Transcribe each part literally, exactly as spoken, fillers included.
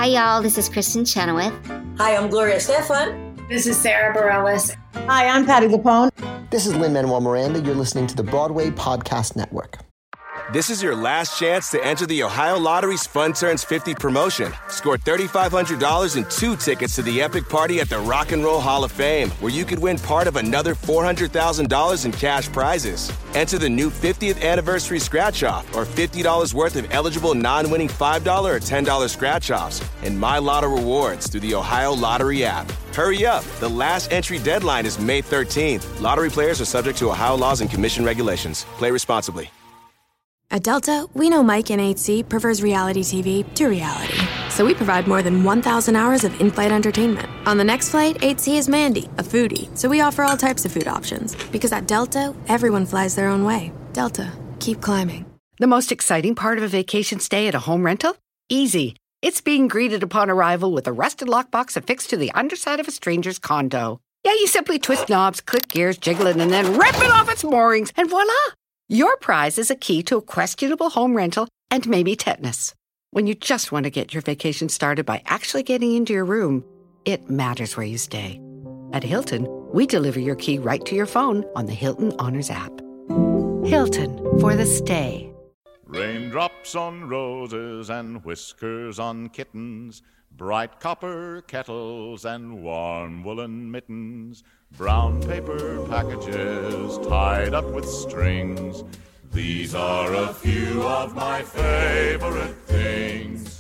Hi, y'all. This is Kristen Chenoweth. Hi, I'm Gloria Estefan. This is Sarah Bareilles. Hi, I'm Patti LuPone. This is Lin-Manuel Miranda. You're listening to the Broadway Podcast Network. This is your last chance to enter the Ohio Lottery's Fun Turns fifty promotion. Score three thousand five hundred dollars and two tickets to the epic party at the Rock and Roll Hall of Fame, where you could win part of another four hundred thousand dollars in cash prizes. Enter the new fiftieth anniversary scratch-off or fifty dollars worth of eligible non-winning five dollars or ten dollars scratch-offs and My Lotto rewards through the Ohio Lottery app. Hurry up. The last entry deadline is May thirteenth. Lottery players are subject to Ohio laws and commission regulations. Play responsibly. At Delta, we know Mike in eight C prefers reality T V to reality. So we provide more than one thousand hours of in-flight entertainment. On the next flight, eight C is Mandy, a foodie. So we offer all types of food options. Because at Delta, everyone flies their own way. Delta, keep climbing. The most exciting part of a vacation stay at a home rental? Easy. It's being greeted upon arrival with a rusted lockbox affixed to the underside of a stranger's condo. Yeah, you simply twist knobs, click gears, jiggle it, and then rip it off its moorings, and voila! Your prize is a key to a questionable home rental and maybe tetanus. When you just want to get your vacation started by actually getting into your room, it matters where you stay. At Hilton, we deliver your key right to your phone on the Hilton Honors app. Hilton, for the stay. Raindrops on roses and whiskers on kittens, bright copper kettles and warm woolen mittens, brown paper packages tied up with strings. These are a few of my favorite things.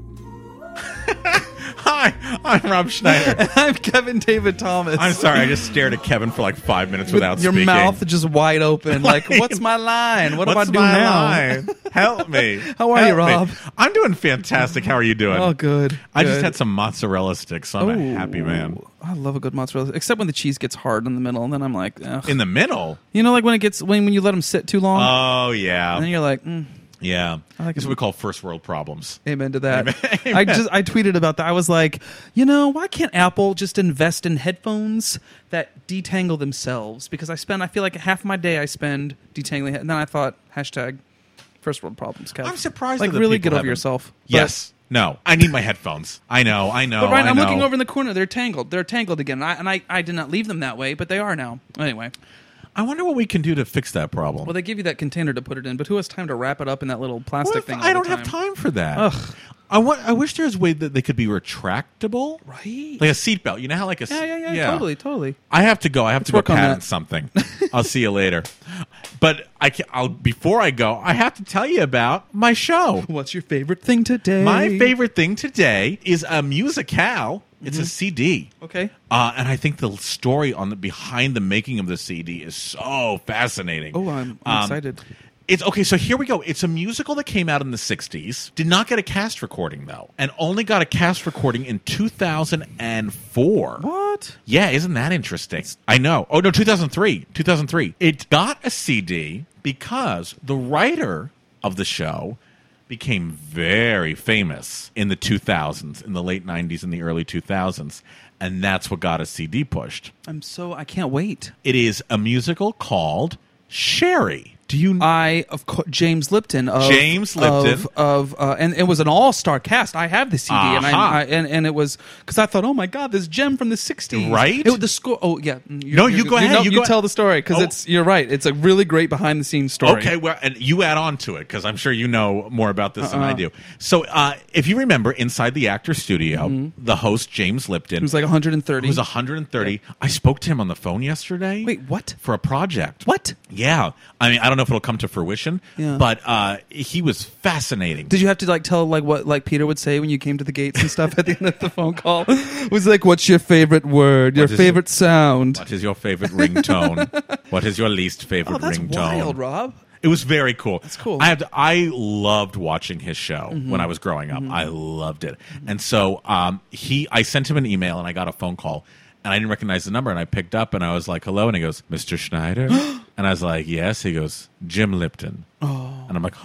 Hi, I'm Rob Schneider. And I'm Kevin David Thomas. I'm sorry, I just stared at Kevin for like five minutes With without your speaking. Your mouth just wide open. Like, what's my line? What do I do now? Line? Help me. How are Help you, Rob? Me. I'm doing fantastic. How are you doing? Oh, good. I good. just had some mozzarella sticks, so I'm Ooh, a happy man. I love a good mozzarella, except when the cheese gets hard in the middle, and then I'm like, ugh. In the middle? You know, like when it gets when, when you let them sit too long? Oh, yeah. And then you're like, mm. Yeah, I like that's what we call first world problems. Amen to that. Amen. Amen. I just I tweeted about that. I was like, you know, why can't Apple just invest in headphones that detangle themselves? Because I spend, I feel like half my day I spend detangling, and then I thought hashtag first world problems. Kev. I'm surprised. Like that really get over haven't. yourself. Yes. But, no, I need my headphones. I know, I know. But Ryan, I I'm know. looking over in the corner. They're tangled. They're tangled again. And I, and I, I did not leave them that way, but they are now. Anyway. I wonder what we can do to fix that problem. Well, they give you that container to put it in, but who has time to wrap it up in that little plastic well, thing? I don't time? have time for that. Ugh. I want. I wish there was a way that they could be retractable, right? Like a seatbelt. You know how like a yeah, yeah, yeah, yeah. totally, totally. I have to go. I have Let's to go work on patent that. something. I'll see you later. But I can, I'll before I go, I have to tell you about my show. What's your favorite thing today? My favorite thing today is a musicale. It's mm-hmm. a C D. Okay. Uh, and I think the story on the behind the making of the C D is so fascinating. Oh, I'm, I'm um, excited. It's okay, so here we go. It's a musical that came out in the sixties. Did not get a cast recording, though. And only got a cast recording in two thousand four. What? Yeah, isn't that interesting? I know. Oh, no, two thousand three. two thousand three. It got a C D because the writer of the show became very famous in the two thousands, in the late nineties and the early two thousands. And that's what got a C D pushed. I'm so... I can't wait. It is a musical called Sherry. Do you? I of course James Lipton of James Lipton of, of uh, and it was an all star cast. I have the C D uh-huh. and I, I and, and it was because I thought, oh my god, this gem from the sixties, right? It, the score. Oh yeah, you're, no, you you're, go ahead. No, you, you go tell the story because oh. it's. You're right. It's a really great behind the scenes story. Okay, well, and you add on to it because I'm sure you know more about this uh-uh. than I do. So, uh, if you remember, inside the Actors Studio, mm-hmm. the host James Lipton, who's like one hundred thirty, who's one hundred thirty. Yeah. I spoke to him on the phone yesterday. Wait, what? For a project. What? Yeah, I mean, I don't know if it'll come to fruition. Yeah. But uh, he was fascinating. Did you have to like tell like what like Peter would say when you came to the gates and stuff at the end of the phone call? It was like, what's your favorite word? Your favorite your, sound? What is your favorite ringtone? What is your least favorite oh, that's ringtone? Wild, Rob. It was very cool. That's cool. I had to, I loved watching his show mm-hmm. when I was growing up. Mm-hmm. I loved it. Mm-hmm. And so um, he, I sent him an email and I got a phone call. And I didn't recognize the number, and I picked up, and I was like, hello, and he goes, Mister Schneider? And I was like, yes. He goes, Jim Lipton. Oh. And I'm like,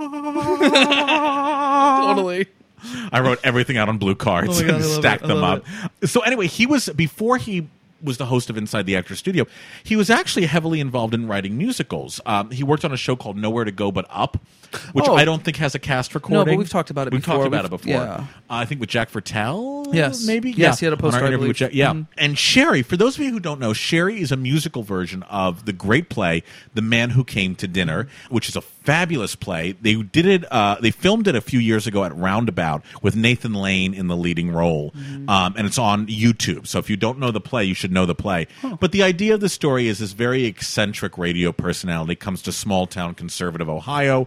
oh. Totally. I wrote everything out on blue cards oh God, and stacked them up. It. So anyway, he was, before he was the host of Inside the Actors Studio. He was actually heavily involved in writing musicals. Um, he worked on a show called Nowhere to Go But Up, which Oh. I don't think has a cast recording. No, but we've talked about it We've before. talked about We've- it before. yeah. Uh, I think with Jack Vertel, Yes. maybe? Yes, he had a On poster, our I interview with believe. Jack- yeah. Mhm. And Sherry, for those of you who don't know, Sherry is a musical version of the great play The Man Who Came to Dinner, which is a fabulous play. They did it. Uh, they filmed it a few years ago at Roundabout with Nathan Lane in the leading role, um, and it's on YouTube. So if you don't know the play, you should know the play. But the idea of the story is this very eccentric radio personality comes to small town conservative Ohio.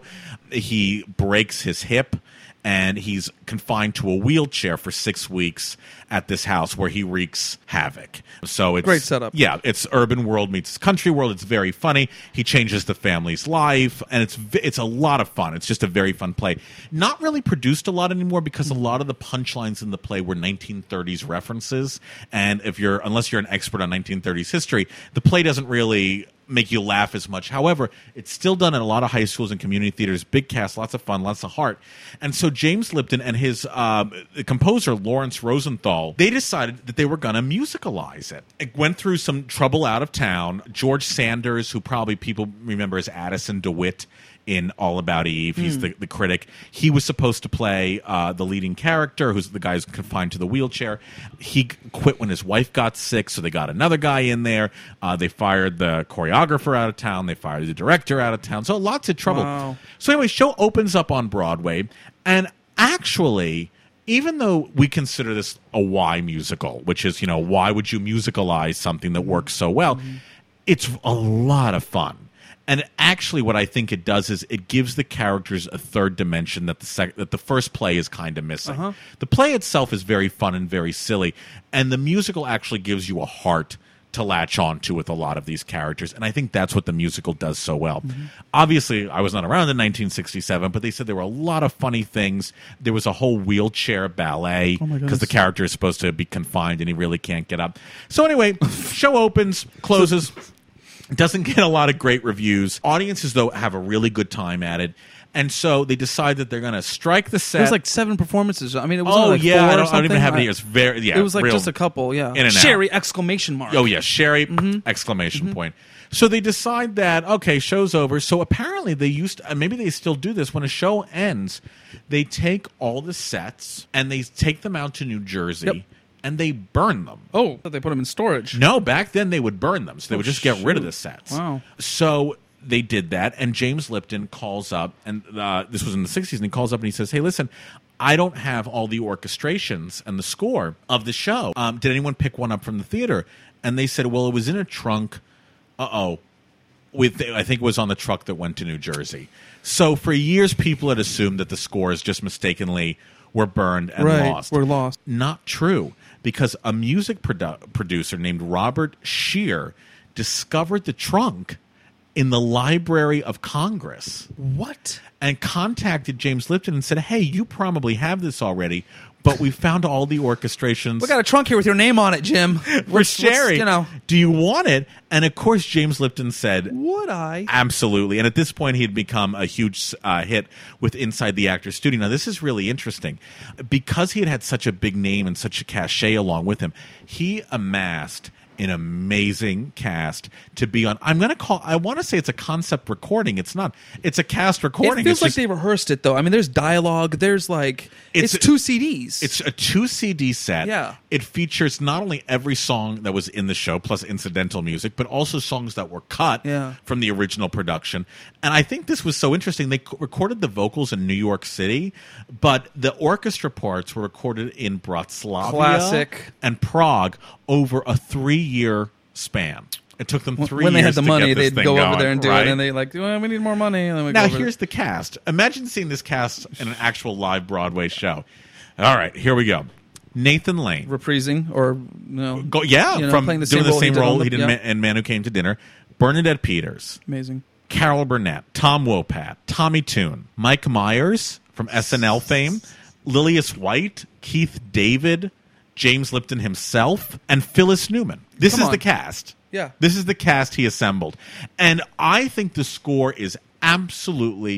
He breaks his hip, and he's confined to a wheelchair for six weeks at this house where he wreaks havoc. So it's Great setup. Yeah, it's urban world meets country world. It's very funny. He changes the family's life, and it's v- it's a lot of fun. It's just a very fun play. Not really produced a lot anymore because a lot of the punchlines in the play were nineteen thirties references, and if you're unless you're an expert on nineteen thirties history, the play doesn't really make you laugh as much. However, it's still done in a lot of high schools and community theaters. Big cast, lots of fun, lots of heart. And so James Lipton and his um, composer Lawrence Rosenthal, they decided that they were going to musicalize it. It went through some trouble out of town. George Sanders, who probably people remember as Addison DeWitt in All About Eve. He's Mm. the, the critic. He was supposed to play uh, the leading character, who's the guy who's confined to the wheelchair. He quit when his wife got sick, so they got another guy in there. Uh, they fired the choreographer out of town. They fired the director out of town. So lots of trouble. Wow. So anyway, show opens up on Broadway, and actually, even though we consider this a why musical, which is, you know, why would you musicalize something that works so well? It's a lot of fun. And actually, what I think it does is it gives the characters a third dimension that the sec- that the first play is kind of missing. Uh-huh. The play itself is very fun and very silly, and the musical actually gives you a heart to latch on to with a lot of these characters, and I think that's what the musical does so well. Mm-hmm. Obviously, I was not around in nineteen sixty-seven, but they said there were a lot of funny things. There was a whole wheelchair ballet Oh my because goodness. the character is supposed to be confined and he really can't get up. So anyway, show opens, closes. Doesn't get a lot of great reviews. Audiences, though, have a really good time at it. And so they decide that they're going to strike the set. It was like seven performances. I mean, it was Oh, only like yeah, four I or don't- I don't even something. have any. It was very- yeah, It was like real just a couple. Yeah, in and out. Sherry exclamation mark. Oh, yeah, Sherry, exclamation point. So they decide that, okay, show's over. So apparently they used to, uh, maybe they still do this, when a show ends, they take all the sets and they take them out to New Jersey Yep. and they burn them. Oh, they put them in storage. No, back then they would burn them. So they Oh, would just get rid of shoot. the sets. Wow. So they did that, and James Lipton calls up, and uh, this was in the sixties, and he calls up and he says, hey, listen, I don't have all the orchestrations and the score of the show. Um, did anyone pick one up from the theater? And they said, well, it was in a trunk. Uh-oh. With, I think it was on the truck that went to New Jersey. So for years, people had assumed that the scores just mistakenly were burned and Right, lost. were lost. Not true, because a music produ- producer named Robert Shear discovered the trunk in the Library of Congress. What? And contacted James Lipton and said, hey, you probably have this already, but we found all the orchestrations. We got a trunk here with your name on it, Jim. for Sherry. You know, Do you want it? And of course, James Lipton said, would I? absolutely. And at this point, he had become a huge uh, hit with Inside the Actors Studio. Now, this is really interesting. Because he had had such a big name and such a cachet along with him, he amassed an amazing cast to be on. I'm going to call, I want to say it's a concept recording. It's not. It's a cast recording. It feels it's like just, they rehearsed it, though. I mean, there's dialogue. There's like it's, It's- two C Ds. It's a two C D set. Yeah. It features not only every song that was in the show, plus incidental music, but also songs that were cut Yeah. from the original production. And I think this was so interesting. They c- recorded the vocals in New York City, but the orchestra parts were recorded in Bratislava Classic. and Prague over a three-year span. It took them three when they years had the to money, get this they'd thing go over going, there and do right? it, and they like, well, we need more money. And then we Now, go over here's the cast. Imagine seeing this cast in an actual live Broadway show. All right, here we go. Nathan Lane. reprising or no? Go, yeah, you know, from playing the doing same the role he same did role on the- he did yeah. in Ma- in Man Who Came to Dinner. Bernadette Peters, Amazing. Carol Burnett, Tom Wopat, Tommy Toon, Mike Myers from S N L fame, Lilias White, Keith David, James Lipton himself, and Phyllis Newman. This Come is on. the cast. Yeah. This is the cast he assembled. And I think the score is absolutely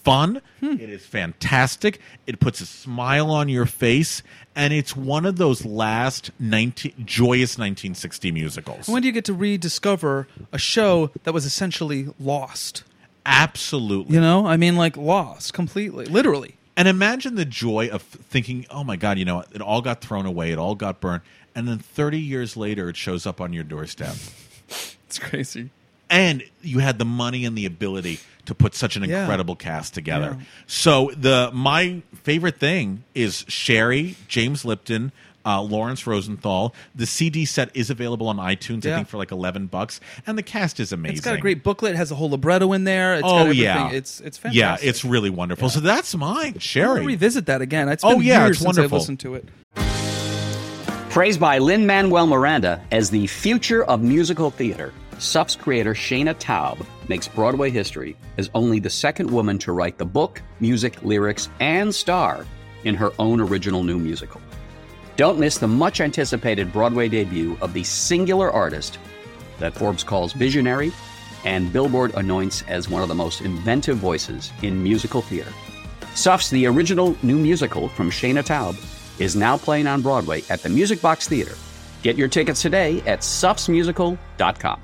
fun. It is fantastic. It puts a smile on your face, and it's one of those last nineteen joyous nineteen sixty musicals. When do you get to rediscover a show that was essentially lost? Absolutely. You know, I mean, like lost completely, literally. And imagine the joy of thinking, oh my God, you know, it all got thrown away, it all got burned, and then thirty years later it shows up on your doorstep. It's crazy. And you had the money and the ability to put such an Yeah. incredible cast together. Yeah. So the my favorite thing is Sherry, James Lipton, uh, Lawrence Rosenthal. The C D set is available on iTunes, I Yeah. think, for like eleven bucks, and the cast is amazing. It's got a great booklet. It has a whole libretto in there. It's got oh everything. yeah, It's it's yeah, fantastic. it's really wonderful. So that's mine, I'm Sherry. gonna revisit that again. It's Oh, been yeah, years it's since wonderful. I've listened to it. Praised by Lin-Manuel Miranda as the future of musical theater, S U F's creator Shana Taub makes Broadway history as only the second woman to write the book, music, lyrics, and star in her own original new musical. Don't miss the much-anticipated Broadway debut of the singular artist that Forbes calls visionary and Billboard anoints as one of the most inventive voices in musical theater. S U F's The Original New Musical from Shana Taub is now playing on Broadway at the Music Box Theater. Get your tickets today at sufs musical dot com.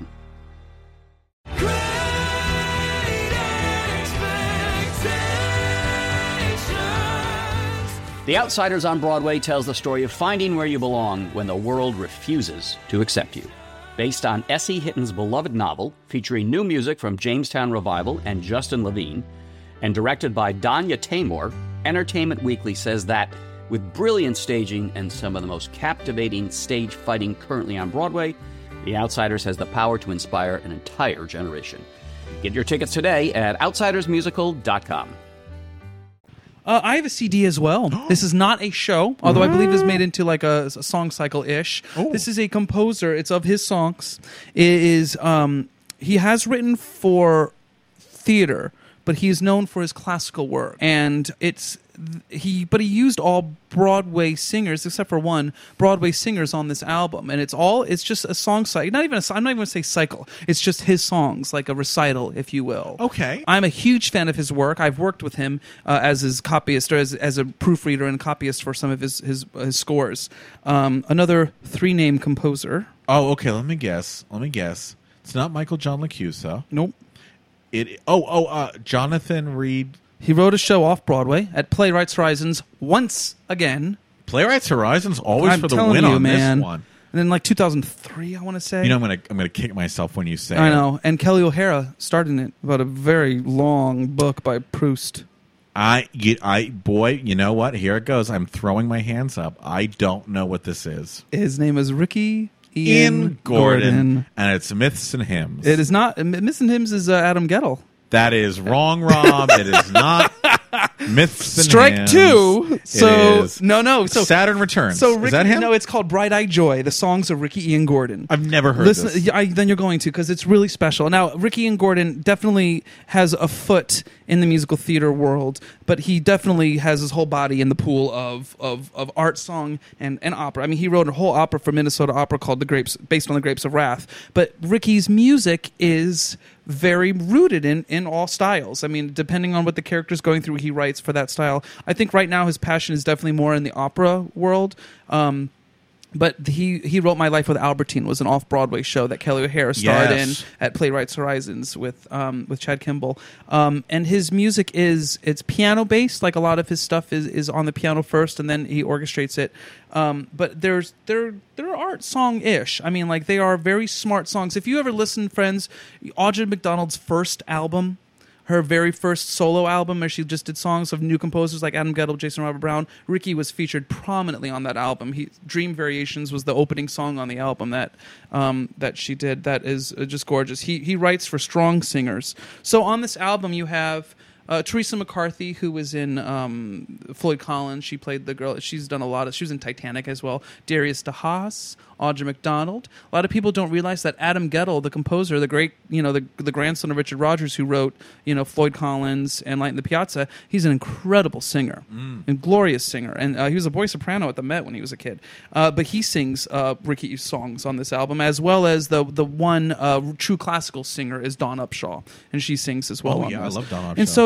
The Outsiders on Broadway tells the story of finding where you belong when the world refuses to accept you. Based on Essie Hitton's beloved novel, featuring new music from Jamestown Revival and Justin Levine, and directed by Danya Tamor, Entertainment Weekly says that, with brilliant staging and some of the most captivating stage fighting currently on Broadway, The Outsiders has the power to inspire an entire generation. Get your tickets today at outsiders musical dot com. Uh, I have a C D as well. This is not a show, although I believe it's made into like a, a song cycle-ish. This is a composer. It's of his songs. It is um, he has written for theater, but he is known for his classical work. And it's he, but he used all Broadway singers except for one Broadway singers on this album, and it's all it's just a song cycle. Not even a, I'm not even going to say cycle. It's just his songs, like a recital, if you will. Okay. I'm a huge fan of his work. I've worked with him uh, as his copyist or as, as a proofreader and copyist for some of his his, his scores. Um, another three-name composer. Oh, okay. Let me guess. Let me guess. It's not Michael John LaChiusa. Nope. It. Oh, oh. Uh, Jonathan Reed. He wrote a show off Broadway at Playwrights Horizons once again. Playwrights Horizons always I'm for the telling win you, on man. this one. And then like two thousand three, I want to say. You know, I'm gonna I'm gonna kick myself when you say. I it. know. And Kelly O'Hara starred in it about a very long book by Proust. I, you, I, boy, you know what? Here it goes. I'm throwing my hands up. I don't know what this is. His name is Ricky Ian, Ian Gordon, Gordon. and it's Myths and Hymns. It is not. Missing Hymns is uh, Adam Gettle. That is wrong, Rob. It is not Myths and Strike Hymns. two. So it is no, no. So Saturn Returns. So Ricky, is that him? No, it's called Bright Eyed Joy. The songs of Ricky Ian Gordon. I've never heard Listen, this. I, then you're going to because it's really special. Now, Ricky Ian Gordon definitely has a foot in the musical theater world, but he definitely has his whole body in the pool of of, of art, song, and, and opera. I mean, he wrote a whole opera for Minnesota Opera called "The Grapes," based on the Grapes of Wrath. But Ricky's music is very rooted in, in all styles. I mean, depending on what the character's going through, he writes for that style. I think right now his passion is definitely more in the opera world. Um, but he, he wrote My Life with Albertine was an off-Broadway show that Kelly O'Hara starred Yes. in at Playwrights Horizons with um, with Chad Kimball. Um, and his music is it's piano-based, like a lot of his stuff is, is on the piano first, and then he orchestrates it. Um, but there's they're they're art song-ish. I mean, like they are very smart songs. If you ever listen, friends, Audra McDonald's first album, her very first solo album, where she just did songs of new composers like Adam Gettle, Jason Robert Brown. Ricky was featured prominently on that album. He, Dream Variations was the opening song on the album that um, that she did. That is just gorgeous. He he writes for strong singers. So on this album, you have Uh, Teresa McCarthy, who was in um, Floyd Collins. She played the girl. She's done a lot of. She was in Titanic as well. Darius DeHaas, Audra McDonald. A lot of people don't realize that Adam Gettle, the composer, the great, you know, the the grandson of Richard Rodgers, who wrote, you know, Floyd Collins and Light in the Piazza. He's an incredible singer, mm. a glorious singer, and uh, he was a boy soprano at the Met when he was a kid. Uh, but he sings uh, Ricky's songs on this album, as well as the the one uh, true classical singer is Dawn Upshaw, and she sings as well. Oh on yeah, this. I love Dawn Upshaw. And so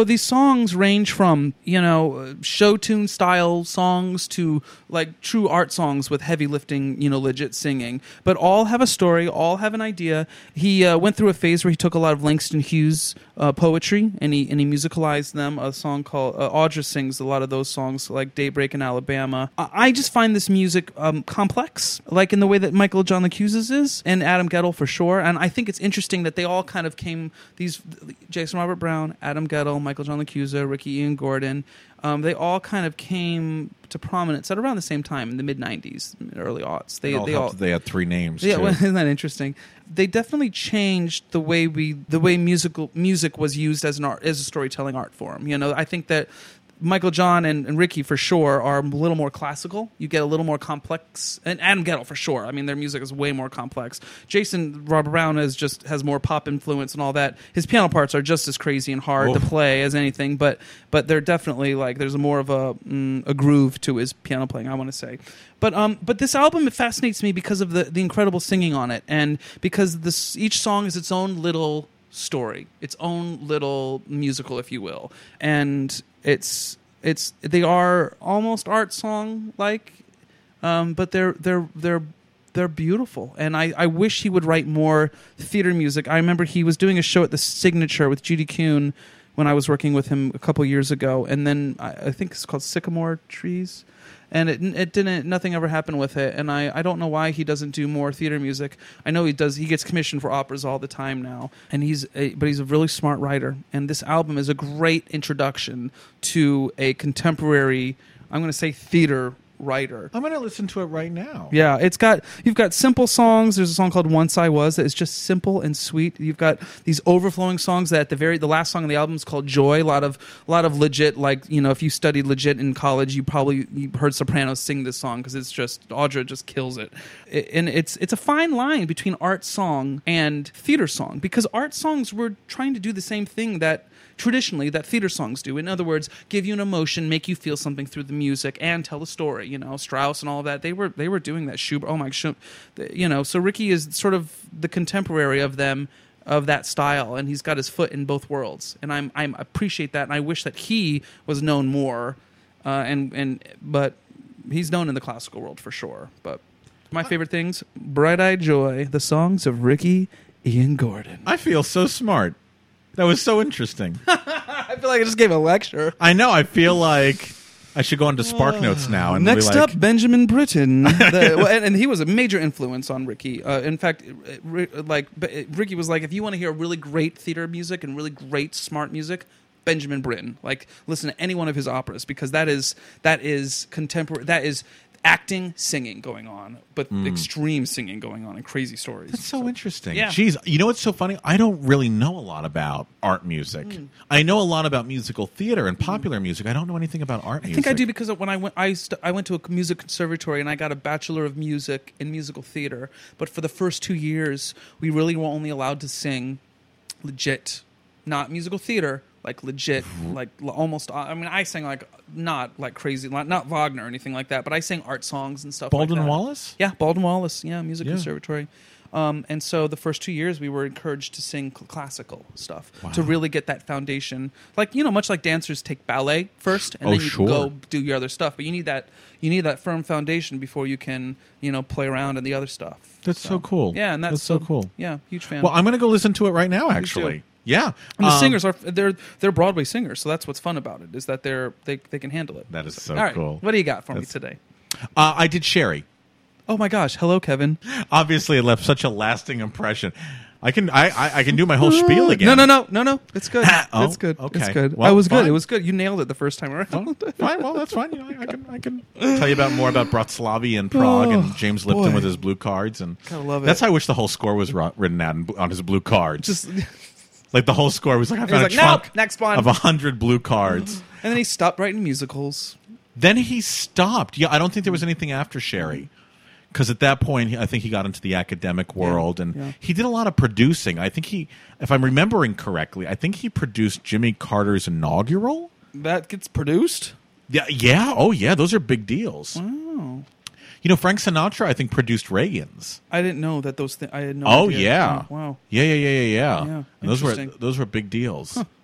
these songs range from, you know, show tune style songs to like true art songs with heavy lifting, you know, legit singing, but all have a story, all have an idea. He uh, went through a phase where he took a lot of Langston Hughes uh, poetry and he and he musicalized them. A song called uh, Audra sings a lot of those songs, like Daybreak in Alabama. I, I just find this music um, complex, like in the way that Michael John Lacusa's is, and Adam Gettle for sure. And I think it's interesting that they all kind of came, these Jason Robert Brown, Adam Gettle, Michael John Lacusa, Ricky Ian Gordon, um, they all kind of came to prominence at around the same time in the mid nineties, early aughts. They all they helped all they had three names. Yeah, too. well, isn't that interesting? They definitely changed the way we the way musical music was used as an art as a storytelling art form. You know, I think that Michael John and, and Ricky for sure are a little more classical. You get a little more complex, and Adam Gettle for sure. I mean, their music is way more complex. Jason Robert Brown is just has more pop influence and all that. His piano parts are just as crazy and hard Oof. to play as anything, but but they're definitely like there's more of a mm, a groove to his piano playing, I want to say. But um, but this album, it fascinates me because of the the incredible singing on it, and because this each song is its own little story, its own little musical, if you will, and it's it's they are almost art song like, um, but they're they're they're they're beautiful, and I, I wish he would write more theater music. I remember he was doing a show at the Signature with Judy Kuhn when I was working with him a couple years ago, and then I, I think it's called Sycamore Trees. And it it didn't. Nothing ever happened with it, and I, I don't know why he doesn't do more theater music. I know he does. He gets commissioned for operas all the time now, and he's a, but he's a really smart writer. And this album is a great introduction to a contemporary, I'm going to say, theater writer. I'm going to listen to it right now. Yeah, it's got you've got simple songs. There's a song called "Once I Was" that is just simple and sweet. You've got these overflowing songs that at the very the last song of the album is called "Joy." A lot of a lot of legit, like, you know, if you studied legit in college, you probably you heard sopranos sing this song because it's just Audra just kills it. it. And it's it's a fine line between art song and theater song, because art songs were trying to do the same thing that traditionally that theater songs do. In other words, give you an emotion, make you feel something through the music, and tell a story. You know, Strauss and all of that, they were they were doing that. Schubert, oh my, Schubert, you know. So Ricky is sort of the contemporary of them, of that style, and he's got his foot in both worlds. And I'm I appreciate that, and I wish that he was known more. Uh, and and but he's known in the classical world for sure. But my favorite things: Bright Eyed Joy, the songs of Ricky Ian Gordon. I feel so smart. That was so interesting. I feel like I just gave a lecture. I know. I feel like I should go on to SparkNotes now. And Next be like, up, Benjamin Britten. The, well, and, and he was a major influence on Ricky. Uh, in fact, like Ricky was like, if you want to hear really great theater music and really great smart music, Benjamin Britten. Like, listen to any one of his operas, because that is that is contemporary. That is acting, singing going on, but Mm. extreme singing going on and crazy stories. That's so, so interesting. Yeah. Jeez, you know what's so funny? I don't really know a lot about art music. Mm. I know a lot about musical theater and popular music. I don't know anything about art I music. think I do, because when I went, I, st- I went to a music conservatory and I got a Bachelor of Music in musical theater. But for the first two years, we really were only allowed to sing legit, not musical theater, like legit, like l- almost. I mean, I sang like not like crazy, not, not Wagner or anything like that, but I sang art songs and stuff. Baldwin like that. Wallace? Yeah, Baldwin Wallace. Yeah, music Yeah. conservatory. Um, and so the first two years, we were encouraged to sing cl- classical stuff Wow. to really get that foundation. Like, you know, much like dancers take ballet first, and Oh, then you sure. can go do your other stuff. But you need that you need that firm foundation before you can, you know, play around in the other stuff. That's so, cool. Yeah, and that's, that's so cool. Yeah, huge fan. Well, I'm going to go listen to it right now, Please actually. do. Yeah. And the Um, singers are they're they're Broadway singers, so that's what's fun about it, is that they're they they can handle it. That is so All right, cool. What do you got for That's- me today? Uh, I did Sherry. Oh my gosh! Hello, Kevin. Obviously, it left such a lasting impression. I can I, I, I can do my whole spiel again. No, no, no, no, no. It's good. Oh, it's good. okay. It's good. Well, I was good. fine. It was good. You nailed it the first time around. Well, fine. Well, that's fine. You know, I, I can I can tell you about more about Bratislava and Prague and James Lipton boy. with his blue cards, and Gotta love it. That's how I wish the whole score was ro- written out in, bl- on his blue cards. Just like the whole score was like I found like, a trunk "Nope, next one." of a hundred blue cards. and then he stopped writing musicals. Then he stopped. Yeah, I don't think there was anything after Sherry. Because at that point, I think he got into the academic world, and yeah. he did a lot of producing. I think he, if I'm remembering correctly, I think he produced Jimmy Carter's inaugural. That gets produced? Yeah, yeah. Oh, yeah. Those are big deals. Wow. You know, Frank Sinatra, I think, produced Reagan's. I didn't know that those things. I had no Oh, idea. yeah. Oh, wow. Yeah, yeah, yeah, yeah, yeah. Yeah, And those were interesting. those were big deals. Huh.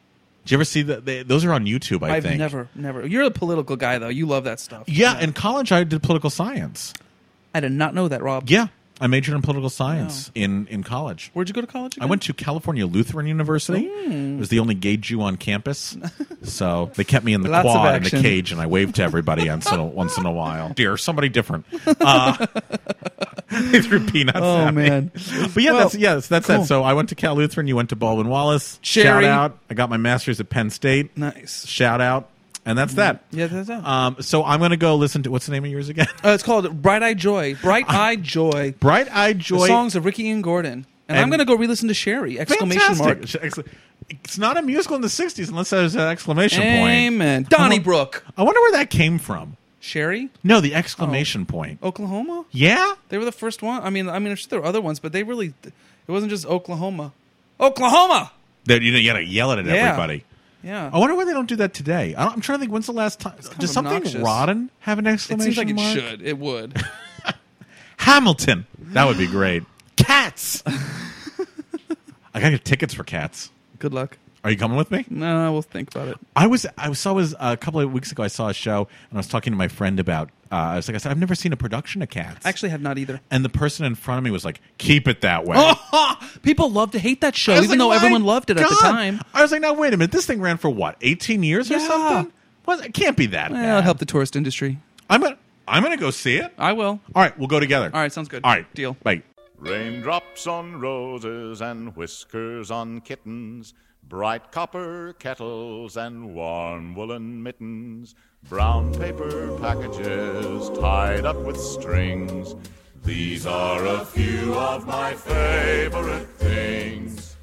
Did you ever see that? They, those are on YouTube, I I've think. never, never. You're a political guy, though. You love that stuff. Yeah, in college, I did political science. I did not know that, Rob. Yeah, I majored in political science Wow. in, in college. Where'd you go to college again? I went to California Lutheran University. Mm. I was the only gay Jew on campus. So they kept me in the Lots of quad in the action. cage, and I waved to everybody once in a, once in a while. Dear, somebody different. Uh, they threw peanuts Oh, at me. man. But yeah, Well, that's yeah, that's, that's cool. that. So I went to Cal Lutheran. You went to Baldwin Wallace. Sherry. Shout out. I got my master's at Penn State. Nice. Shout out. And that's that. Yeah, that's that. Um, so I'm going to go listen to, what's the name of yours again? Uh, it's called Bright Eyed Joy. Bright Eyed Joy. Bright Eyed Joy. The songs of Ricky and Gordon. And, And- I'm going to go re-listen to Sherry. Exclamation mark. Fantastic. It's not a musical in the sixties unless there's an exclamation point. Amen. Donnybrook. I wonder where that came from. Sherry? No, the exclamation point. Oklahoma? Yeah? They were the first one. I mean, I mean, I'm sure there were other ones, but they really, it wasn't just Oklahoma. Oklahoma! That you know, you got to yell it at Yeah. everybody. Yeah. I wonder why they don't do that today. I don't, I'm trying to think. When's the last time? kind Does of something obnoxious. rotten have an It exclamation seems like it mark? should. It would. Hamilton. That would be great. Cats. I got to get tickets for Cats. Good luck. Are you coming with me? No, we'll think about it. I was I saw was uh, a couple of weeks ago. I saw a show and I was talking to my friend about. Uh, I was like, I said, I've never seen a production of Cats. I actually have not either. And the person in front of me was like, "Keep it that way." People love to hate that show, I was even like, though "My everyone loved it at the God." time. I was like, "Now wait a minute. This thing ran for what, eighteen years or Yeah. something? Well, it can't be that Well, bad." it helped the tourist industry. I'm gonna I'm gonna go see it. I will. All right, we'll go together. All right, sounds good. All right, Deal. Bye. Raindrops on roses and whiskers on kittens, bright copper kettles and warm woolen mittens, brown paper packages tied up with strings. These are a few of my favorite things.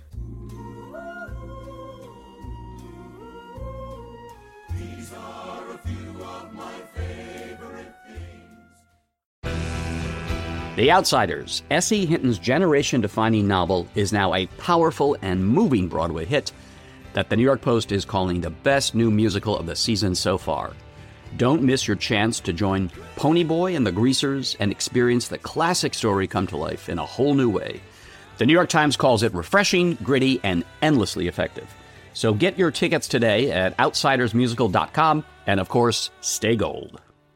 These are a few of my favorite things. The Outsiders, S E. Hinton's generation-defining novel, is now a powerful and moving Broadway hit that the New York Post is calling the best new musical of the season so far. Don't miss your chance to join Ponyboy and the Greasers and experience the classic story come to life in a whole new way. The New York Times calls it refreshing, gritty, and endlessly effective. So get your tickets today at outsiders musical dot com, and of course, stay gold.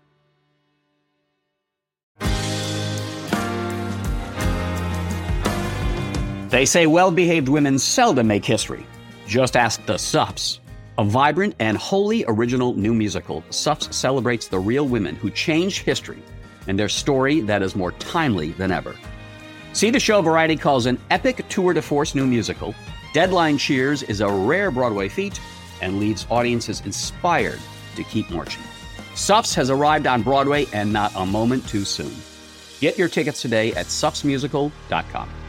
They say well-behaved women seldom make history. Just ask the Suffs. A vibrant and wholly original new musical, Suffs celebrates the real women who changed history and their story that is more timely than ever. See the show Variety calls an epic tour de force new musical. Deadline cheers is a rare Broadway feat and leaves audiences inspired to keep marching. Suffs has arrived on Broadway and not a moment too soon. Get your tickets today at suffs musical dot com.